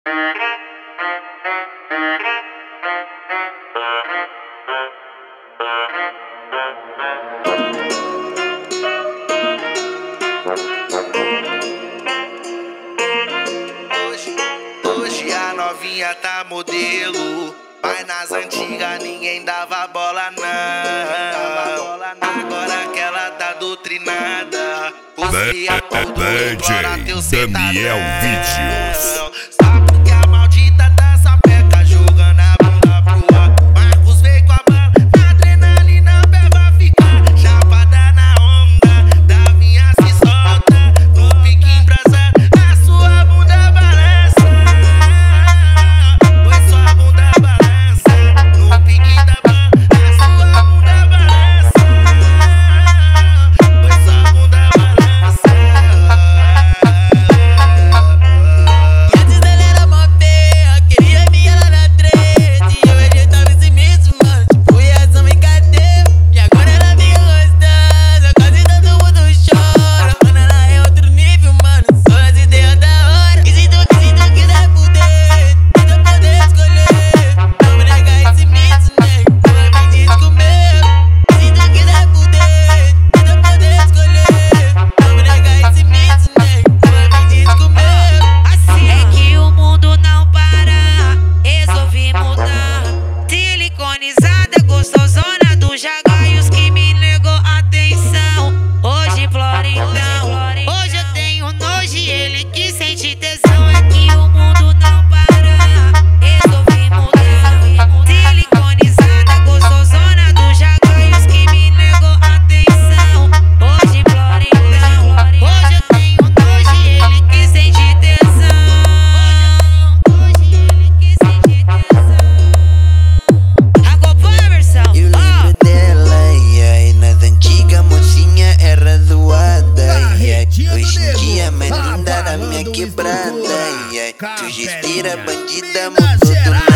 Hoje a novinha tá modelo, mas nas antigas ninguém dava bola não. Agora que ela tá doutrinada, os cria tudo implora teu Daniel Vídeos. Sabe que a maldita tá sapeca jogando a bunda pro ar. Marcos veio com a bala, na adrenalina o pé vai ficar. Chapada na onda, Davinha se solta, no pique embrasado, a sua bunda balança. Pois sua bunda balança, no pique da bala, a sua bunda balança. Pois sua bunda balança. E antes ela era mó feia, queria me ela na treta. E eu editava esse mesmo, mano, tipo reação em cadeia. E agora ela fica gostosa, quase todo mundo chora. Mano, ela é outro nível, mano, só as ideias da hora. E se tu quiser fuder, tu poder escolher. Não me negar esse mito, né, ela vem diz comigo. E se tu quiser fuder, tu poder escolher. Não me negar esse mito, né, ela vem diz comigo. Assim é que o mundo não para, resolvi mudar. Siliconizada, gostosona do Jagaios que me negou atenção. Hoje Floridão, hoje eu tenho nojo e ele que sente tesão. É que o mundo não para, resolvi mudar. Siliconizada, gostosona do Jagaios que me negou atenção. Hoje Floridão, hoje eu tenho nojo e ele que sente tesão. Hoje ele que sente tesão. Acompanha a versão. Eu lembro dela, e nas antigas mocinha era zoada. Hoje em dia é mais linda da minha quebrada. Sugesteira, bandida, mudou do